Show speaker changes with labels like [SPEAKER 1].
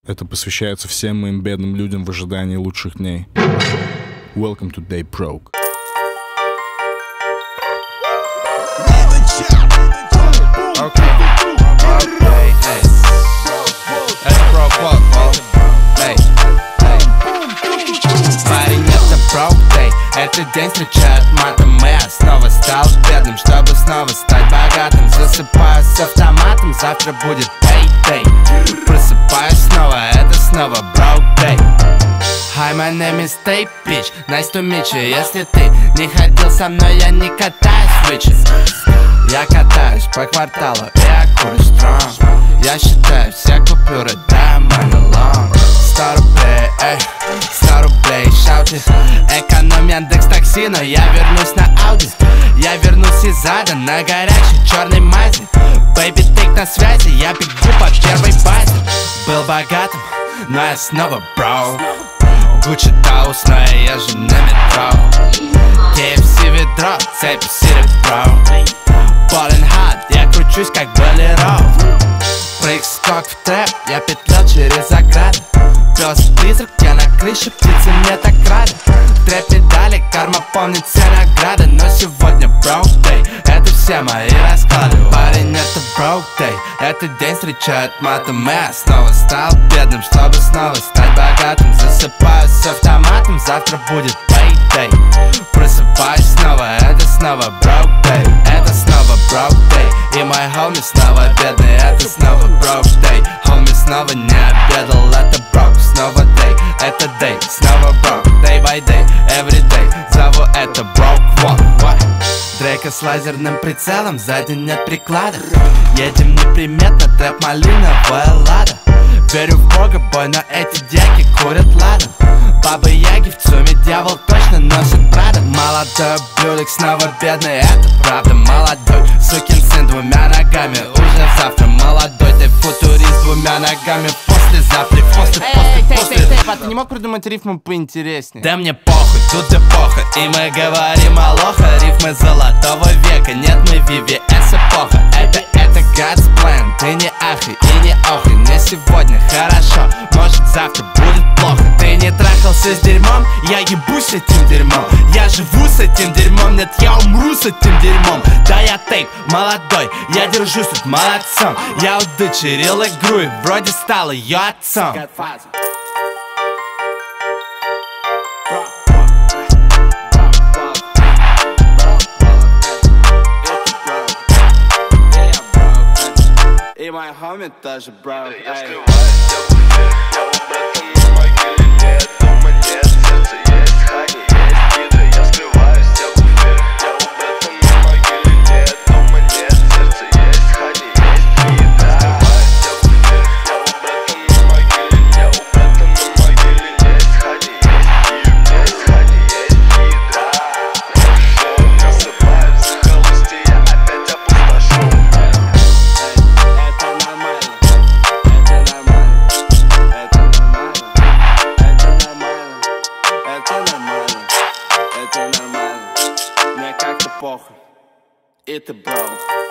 [SPEAKER 1] Это посвящается всем моим бедным людям в ожидании лучших дней. Welcome to Day Broke.
[SPEAKER 2] Этот день встречают матом, и я снова стал бедным, чтобы снова стать богатым. Засыпаю с автоматом, завтра будет payday. Просыпаюсь снова, это снова broke day. Hi, my name is Tay, bitch, nice to meet you. Если ты не ходил со мной, я не катаюсь в вычет. Я катаюсь по кварталу, и я курю strong. Я считаю все купюры, да, money long. 100 рублей, эй, 100 рублей, шаути. Эконом Яндекс такси, но я вернусь на Ауди. Я вернусь из ада на горячей черной мази. Бэйби, тейк на связи, я бегу по первой базе. Был богатым, но я снова бро. Гуччи Таус, но я езжу на метро. KFC ведро, цепи серебро. Ballin' hard, я кручусь как болеро. Прыг-скок в трэп, я петлял через ограды. Пёс-призрак, я на крыше, птицы мне так рады. Трэп педали, карма помнит все награды. Но сегодня broke day, это все мои расклады. Парень, это broke day, этот день встречают матом. И я снова стал бедным, чтобы снова стать богатым. Засыпаю с автоматом, завтра будет payday. Просыпаюсь снова, это снова broke day. Это снова broke day, и мой homie снова бедный. Это снова broke day, homie снова не обедал. Это broke, снова day, это day, снова broke. Day by day, every day, зову это broke walk. Дрейка с лазерным прицелом, сзади нет приклада. Едем неприметно, трэп малиновая лада. Верю в Бога, бой, но эти деки курят ладом. Бабы Яги в ЦУМе, дьявол точно носит Прада. Молодой блюдик снова бедный, это правда. Молодой сукин сын двумя ногами, уже завтра. Молодой ты футурист двумя ногами, послезавтра, после.
[SPEAKER 3] А ты не мог придумать рифму поинтереснее?
[SPEAKER 2] Да мне похуй, тут эпоха, и мы говорим алоха. Рифмы золотого века, нет, мы VVS эпоха. Это God's plan, ты не ахай и не охай. Мне сегодня хорошо, может завтра будет плохо. Ты не трахался с дерьмом, я ебусь с этим дерьмом. Я живу с этим дерьмом, нет, я умру с этим дерьмом. Да, я тейп, молодой, я держусь тут молодцом. Я удочерил игру и вроде стал ее отцом. И мой homie тоже broke. Это нормально, мне как-то похуй. Это бро.